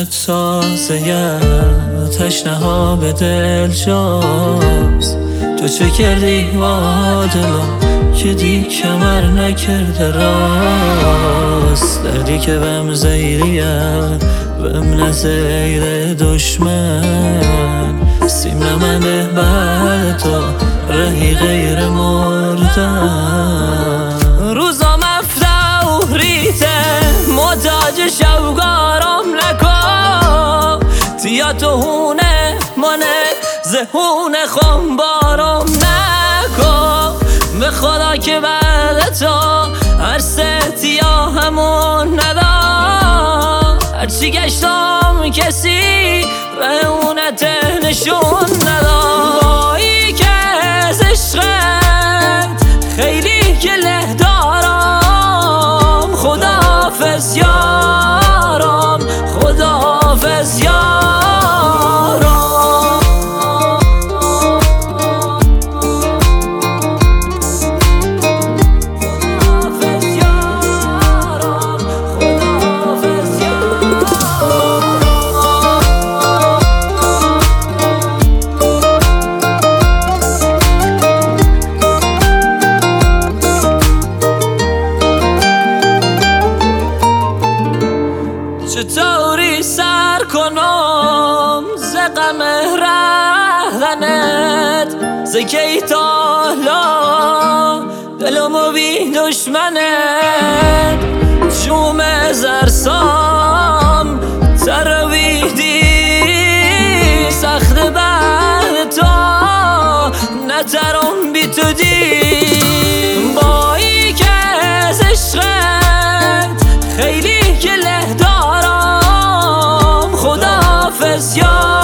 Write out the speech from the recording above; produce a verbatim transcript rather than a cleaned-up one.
تازه تشنه ها به دل جاست. تو چه کردی با دلم که دی کمر نکرده راست؟ دردی که بهم زیریه بهم نزیر دشمن، سیم نمنده بعد تو رهی غیر مردن. روزا مفتح ریته محتاج شوگارم نکن، تیا تو هونه مانه زهونه خونبارم نکن. به خدا که بعد تو هر سه تیا همون ندار، هرچی گشتم کسی به اونت نشون ندار. بایی که از عشقت خیلی گله دارم، خداحافظ یارم، خداحافظ یارم. چطوری سر کنم ز غم رهزنت، ز کی تا حالا دلمو بی دشمنت. جوم زرسام ترویدی سخت بعد تو نترم بی تو دی. بایی که از عشقت خیلی گله دارم، خداحافظ یارم.